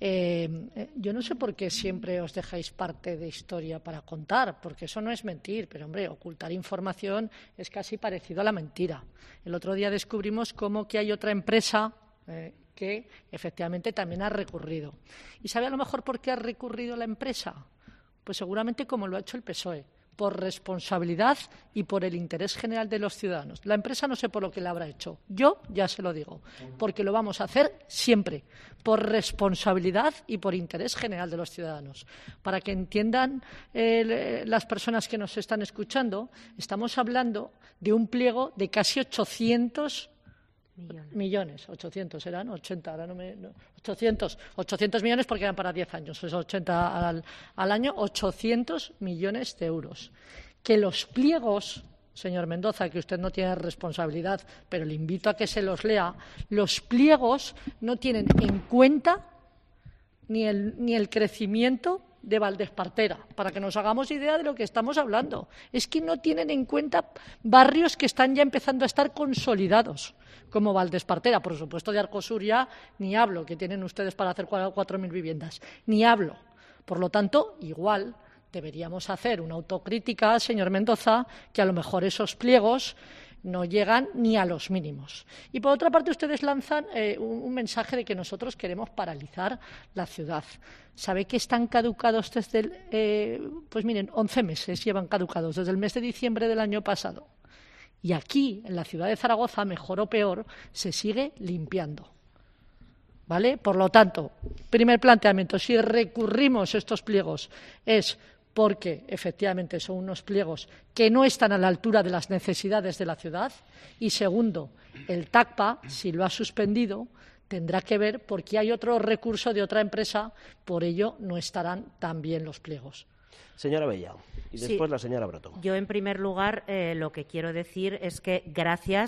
Speaker 12: Yo no sé por qué siempre os dejáis parte de historia para contar, porque eso no es mentir, pero, hombre, ocultar información es casi parecido a la mentira. El otro día descubrimos cómo que hay otra empresa que efectivamente también ha recurrido. ¿Y sabe a lo mejor por qué ha recurrido la empresa? Pues seguramente como lo ha hecho el PSOE, por responsabilidad y por el interés general de los ciudadanos. La empresa no sé por lo que la habrá hecho. Yo ya se lo digo, porque lo vamos a hacer siempre, por responsabilidad y por interés general de los ciudadanos. Para que entiendan las personas que nos están escuchando, estamos hablando de un pliego de casi 800 millones, 800 eran, 80, ahora 800 millones porque eran para 10 años, es 80 al año, 800 millones de euros. Que los pliegos, señor Mendoza, que usted no tiene responsabilidad, pero le invito a que se los lea, los pliegos no tienen en cuenta ni el crecimiento de Valdespartera, para que nos hagamos idea de lo que estamos hablando. Es que no tienen en cuenta barrios que están ya empezando a estar consolidados, como Valdespartera. Por supuesto, de Arcosur ya ni hablo, que tienen ustedes para hacer 4.000 viviendas, ni hablo. Por lo tanto, igual deberíamos hacer una autocrítica, señor Mendoza, que a lo mejor esos pliegos no llegan ni a los mínimos. Y por otra parte, ustedes lanzan un mensaje de que nosotros queremos paralizar la ciudad. ¿Sabe que están caducados desde pues miren, 11 meses llevan caducados, desde el mes de diciembre del año pasado? Y aquí, en la ciudad de Zaragoza, mejor o peor, se sigue limpiando. ¿Vale? Por lo tanto, primer planteamiento, si recurrimos estos pliegos es porque efectivamente son unos pliegos que no están a la altura de las necesidades de la ciudad, y segundo, el TACPA, si lo ha suspendido, tendrá que ver porque hay otro recurso de otra empresa, por ello no estarán tan bien los pliegos.
Speaker 10: Señora Bella, y después la señora Broto.
Speaker 15: Yo, en primer lugar, lo que quiero decir es que gracias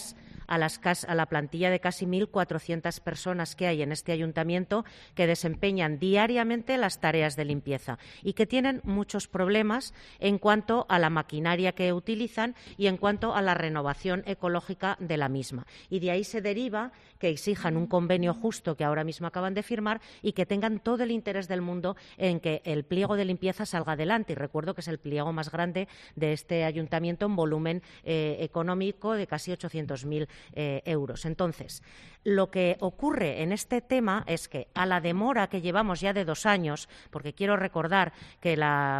Speaker 15: a la plantilla de casi 1.400 personas que hay en este ayuntamiento que desempeñan diariamente las tareas de limpieza y que tienen muchos problemas en cuanto a la maquinaria que utilizan y en cuanto a la renovación ecológica de la misma. Y de ahí se deriva que exijan un convenio justo que ahora mismo acaban de firmar y que tengan todo el interés del mundo en que el pliego de limpieza salga adelante. Y recuerdo que es el pliego más grande de este ayuntamiento en volumen económico de casi 800.000 euros. Entonces, lo que ocurre en este tema es que a la demora que llevamos ya de 2 años, porque quiero recordar que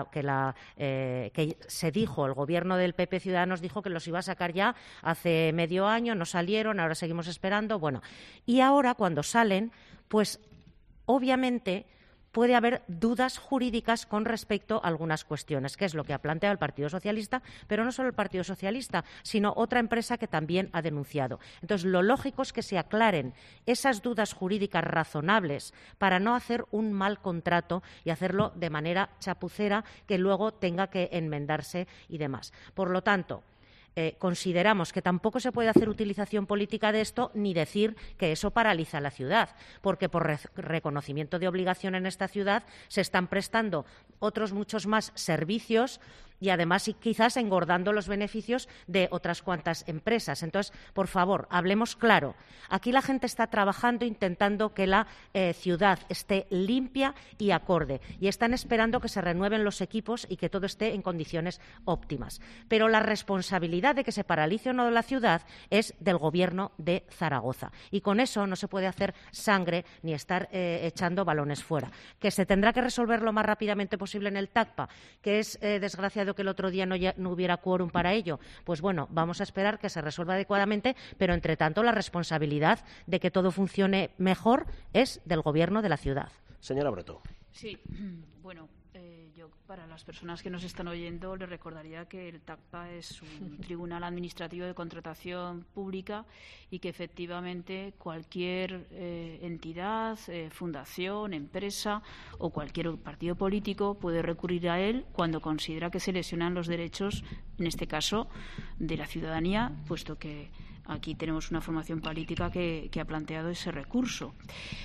Speaker 15: se dijo, el Gobierno del PP Ciudadanos dijo que los iba a sacar ya hace medio año, no salieron, ahora seguimos esperando. Bueno, y ahora cuando salen, pues obviamente puede haber dudas jurídicas con respecto a algunas cuestiones, que es lo que ha planteado el Partido Socialista, pero no solo el Partido Socialista, sino otra empresa que también ha denunciado. Entonces, lo lógico es que se aclaren esas dudas jurídicas razonables para no hacer un mal contrato y hacerlo de manera chapucera que luego tenga que enmendarse y demás. Por lo tanto, consideramos que tampoco se puede hacer utilización política de esto ni decir que eso paraliza la ciudad, porque por reconocimiento de obligación en esta ciudad se están prestando otros muchos más servicios y además quizás engordando los beneficios de otras cuantas empresas. Entonces, por favor, hablemos claro. Aquí la gente está trabajando intentando que la ciudad esté limpia y acorde y están esperando que se renueven los equipos y que todo esté en condiciones óptimas. Pero la responsabilidad de que se paralice o no la ciudad es del Gobierno de Zaragoza. Y con eso no se puede hacer sangre ni estar echando balones fuera. Que se tendrá que resolver lo más rápidamente posible en el TACPA, que es desgraciado que el otro día no hubiera quórum para ello. Pues bueno, vamos a esperar que se resuelva adecuadamente, pero entre tanto la responsabilidad de que todo funcione mejor es del Gobierno de la ciudad.
Speaker 10: Señora Breto.
Speaker 14: Sí, bueno, yo para las personas que nos están oyendo les recordaría que el TACPA es un tribunal administrativo de contratación pública y que efectivamente cualquier entidad, fundación, empresa o cualquier partido político puede recurrir a él cuando considera que se lesionan los derechos, en este caso, de la ciudadanía, puesto que aquí tenemos una formación política que ha planteado ese recurso.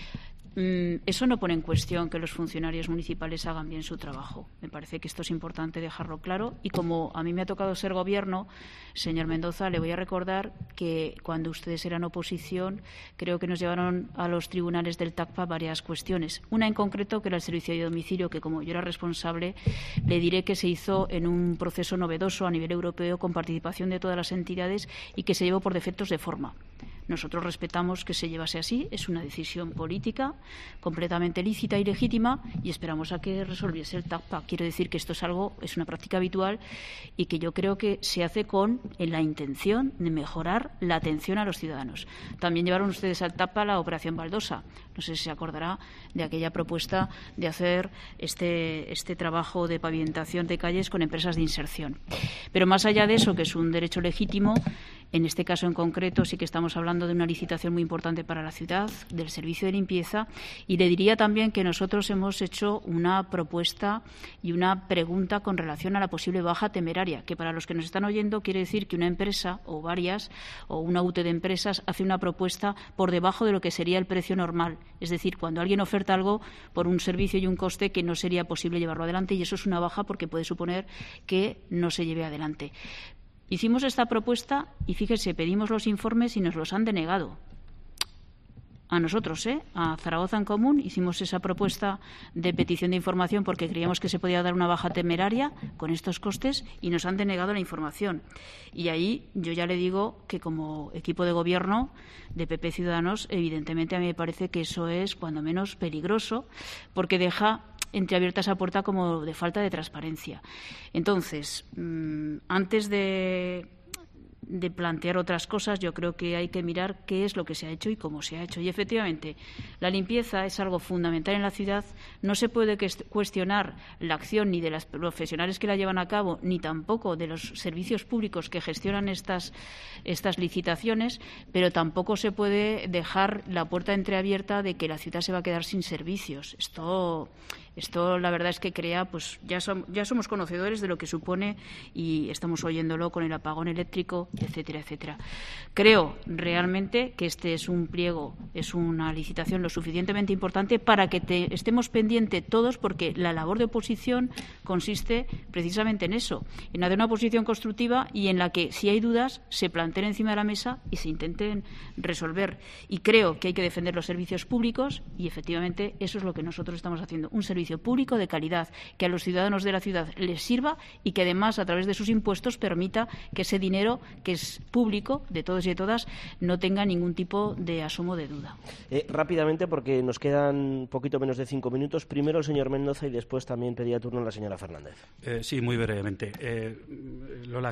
Speaker 14: Eso no pone en cuestión que los funcionarios municipales hagan bien su trabajo. Me parece que esto es importante dejarlo claro. Y como a mí me ha tocado ser Gobierno, señor Mendoza, le voy a recordar que cuando ustedes eran oposición, creo que nos llevaron a los tribunales del TACPA varias cuestiones. Una en concreto, que era el servicio de domicilio, que como yo era responsable, le diré que se hizo en un proceso novedoso a nivel europeo con participación de todas las entidades y que se llevó por defectos de forma. Nosotros respetamos que se llevase así, es una decisión política completamente lícita y legítima y esperamos a que resolviese el TACPA. Quiero decir que esto es una práctica habitual y que yo creo que se hace con la intención de mejorar la atención a los ciudadanos. También llevaron ustedes al TACPA la operación Baldosa. No sé si se acordará de aquella propuesta de hacer este trabajo de pavimentación de calles con empresas de inserción. Pero más allá de eso, que es un derecho legítimo, en este caso en concreto sí que estamos hablando de una licitación muy importante para la ciudad, del servicio de limpieza, y le diría también que nosotros hemos hecho una propuesta y una pregunta con relación a la posible baja temeraria, que para los que nos están oyendo quiere decir que una empresa o varias o una UTE de empresas hace una propuesta por debajo de lo que sería el precio normal. Es decir, cuando alguien oferta algo por un servicio y un coste que no sería posible llevarlo adelante, y eso es una baja porque puede suponer que no se lleve adelante. Hicimos esta propuesta y, fíjese, pedimos los informes y nos los han denegado. A nosotros, a Zaragoza en Común, hicimos esa propuesta de petición de información porque creíamos que se podía dar una baja temeraria con estos costes y nos han denegado la información. Y ahí yo ya le digo que como equipo de Gobierno de PP Ciudadanos, evidentemente a mí me parece que eso es cuando menos peligroso porque deja entreabierta esa puerta como de falta de transparencia. Entonces, antes de plantear otras cosas, yo creo que hay que mirar qué es lo que se ha hecho y cómo se ha hecho. Y efectivamente, la limpieza es algo fundamental en la ciudad. No se puede cuestionar la acción ni de los profesionales que la llevan a cabo, ni tampoco de los servicios públicos que gestionan estas licitaciones, pero tampoco se puede dejar la puerta entreabierta de que la ciudad se va a quedar sin servicios. Esto Esto la verdad es que crea, pues ya somos conocedores de lo que supone y estamos oyéndolo con el apagón eléctrico, etcétera, etcétera. Creo realmente que este es un pliego, es una licitación lo suficientemente importante para que estemos pendientes todos, porque la labor de oposición consiste precisamente en eso, en hacer una oposición constructiva y en la que, si hay dudas, se planteen encima de la mesa y se intenten resolver. Y creo que hay que defender los servicios públicos y, efectivamente, eso es lo que nosotros estamos haciendo, un servicio público de calidad que a los ciudadanos de la ciudad les sirva y que, además, a través de sus impuestos permita que ese dinero, que es público de todos y de todas, no tenga ningún tipo de asomo de duda.
Speaker 10: Rápidamente, porque nos quedan un poquito menos de 5 minutos. Primero el señor Mendoza y después también pedía turno la señora Fernández.
Speaker 11: Sí, muy brevemente. Lola,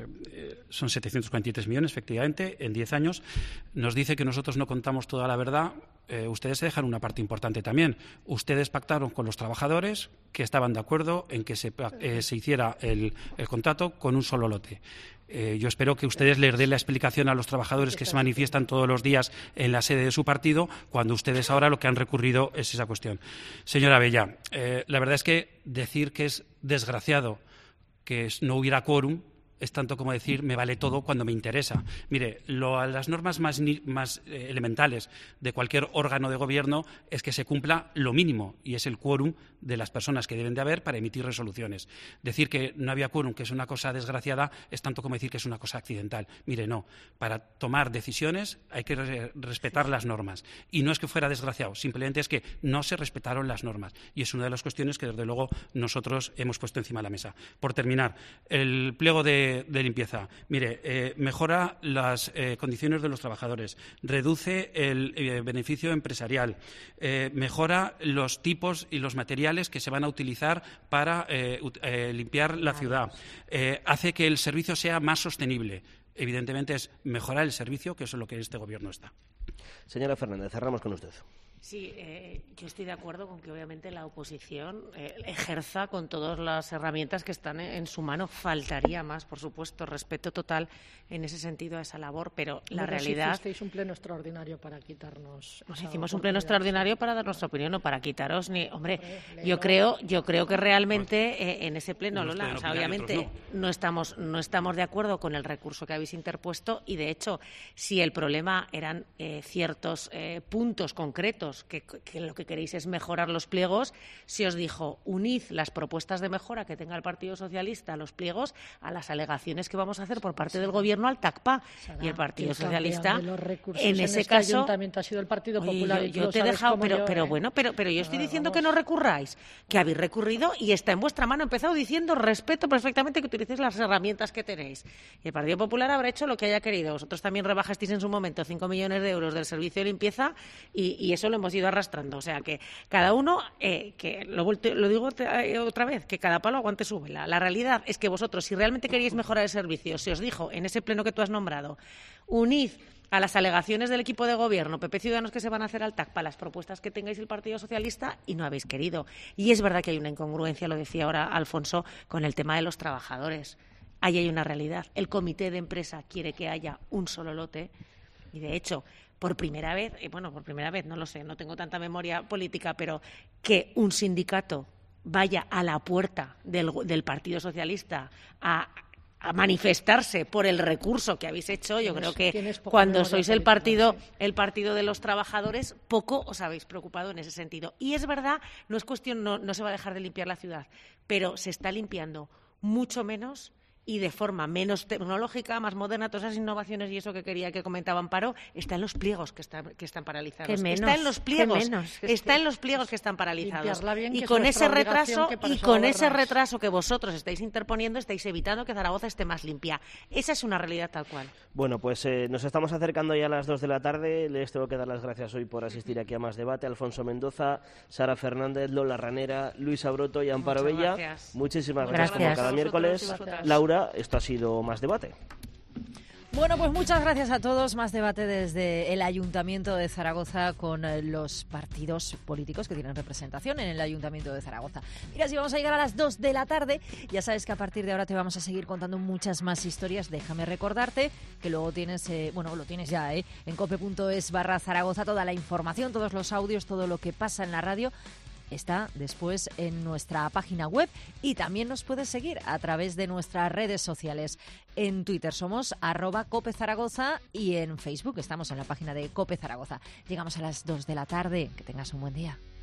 Speaker 11: son 743 millones, efectivamente, en 10 años. Nos dice que nosotros no contamos toda la verdad. Ustedes se dejan una parte importante también. Ustedes pactaron con los trabajadores que estaban de acuerdo en que se hiciera el contrato con un solo lote. Yo espero que ustedes les den la explicación a los trabajadores que se manifiestan todos los días en la sede de su partido, cuando ustedes ahora lo que han recurrido es esa cuestión. Señora Abellá, la verdad es que decir que es desgraciado que no hubiera quórum es tanto como decir me vale todo cuando me interesa. Mire, las normas más elementales de cualquier órgano de gobierno es que se cumpla lo mínimo, y es el quórum de las personas que deben de haber para emitir resoluciones. Decir que no había quórum, que es una cosa desgraciada, es tanto como decir que es una cosa accidental. Mire, no. Para tomar decisiones hay que respetar las normas. Y no es que fuera desgraciado, simplemente es que no se respetaron las normas. Y es una de las cuestiones que, desde luego, nosotros hemos puesto encima de la mesa. Por terminar, el pliego de limpieza. Mire, mejora las condiciones de los trabajadores, reduce el beneficio empresarial, mejora los tipos y los materiales que se van a utilizar para limpiar la ciudad, hace que el servicio sea más sostenible. Evidentemente es mejorar el servicio, que eso es lo que este Gobierno está.
Speaker 10: Señora Fernández, cerramos con usted.
Speaker 15: Sí, yo estoy de acuerdo con que obviamente la oposición ejerza con todas las herramientas que están en su mano. Faltaría más, por supuesto, respeto total en ese sentido a esa labor, pero la realidad...
Speaker 12: Hicisteis un pleno extraordinario para quitarnos...
Speaker 15: Hicimos un pleno extraordinario para dar nuestra opinión, no para quitaros ni... Hombre, yo creo que realmente en ese pleno, Lola, o sea, obviamente no estamos de acuerdo con el recurso que habéis interpuesto y, de hecho, si el problema eran ciertos puntos concretos que lo que queréis es mejorar los pliegos, se os dijo, unid las propuestas de mejora que tenga el Partido Socialista a los pliegos a las alegaciones que vamos a hacer por parte del Gobierno al TACPA. Y el Partido Socialista, en ese caso...
Speaker 12: ayuntamiento ha sido el Partido Popular.
Speaker 15: Yo te he dejado, pero yo estoy diciendo que no recurráis, que habéis recurrido y está en vuestra mano. He empezado diciendo, respeto perfectamente que utilicéis las herramientas que tenéis. Y el Partido Popular habrá hecho lo que haya querido. Vosotros también rebajasteis en su momento 5 millones de euros del servicio de limpieza y eso lo hemos ido arrastrando. O sea, que cada uno, que lo digo otra vez, que cada palo aguante su vela. La realidad es que vosotros, si realmente queríais mejorar el servicio, se os dijo en ese pleno que tú has nombrado, unid a las alegaciones del equipo de gobierno, PP Ciudadanos, que se van a hacer al TACPA, las propuestas que tengáis el Partido Socialista, y no habéis querido. Y es verdad que hay una incongruencia, lo decía ahora Alfonso, con el tema de los trabajadores. Ahí hay una realidad. El comité de empresa quiere que haya un solo lote y, de hecho, por primera vez, no lo sé, no tengo tanta memoria política, pero que un sindicato vaya a la puerta del Partido Socialista a manifestarse por el recurso que habéis hecho, yo creo que cuando sois el partido de los trabajadores, poco os habéis preocupado en ese sentido. Y es verdad, no es cuestión, no se va a dejar de limpiar la ciudad, pero se está limpiando mucho menos y de forma menos tecnológica, más moderna. Todas esas innovaciones y eso que comentaba Amparo, está en los pliegos que están paralizados. Está en los pliegos que están paralizados. Y con ese retraso que vosotros estáis interponiendo, estáis evitando que Zaragoza esté más limpia. Esa es una realidad tal cual.
Speaker 10: Bueno, pues nos estamos acercando ya a las 2 de la tarde. Les tengo que dar las gracias hoy por asistir aquí a Más Debate. Alfonso Mendoza, Sara Fernández, Lola Ranera, Luisa Broto y Amparo Bella. Muchísimas gracias como cada miércoles. Laura, esto ha sido Más Debate.
Speaker 6: Bueno, pues muchas gracias a todos. Más debate desde el Ayuntamiento de Zaragoza con los partidos políticos que tienen representación en el Ayuntamiento de Zaragoza. Mira, si vamos a llegar a las 2 de la tarde, ya sabes que a partir de ahora te vamos a seguir contando muchas más historias. Déjame recordarte que luego tienes, lo tienes ya, en cope.es/Zaragoza, toda la información, todos los audios, todo lo que pasa en la radio. está después en nuestra página web y también nos puedes seguir a través de nuestras redes sociales. En Twitter somos @COPEZaragoza y en Facebook estamos en la página de COPE Zaragoza. Llegamos a las 2 de la tarde. Que tengas un buen día.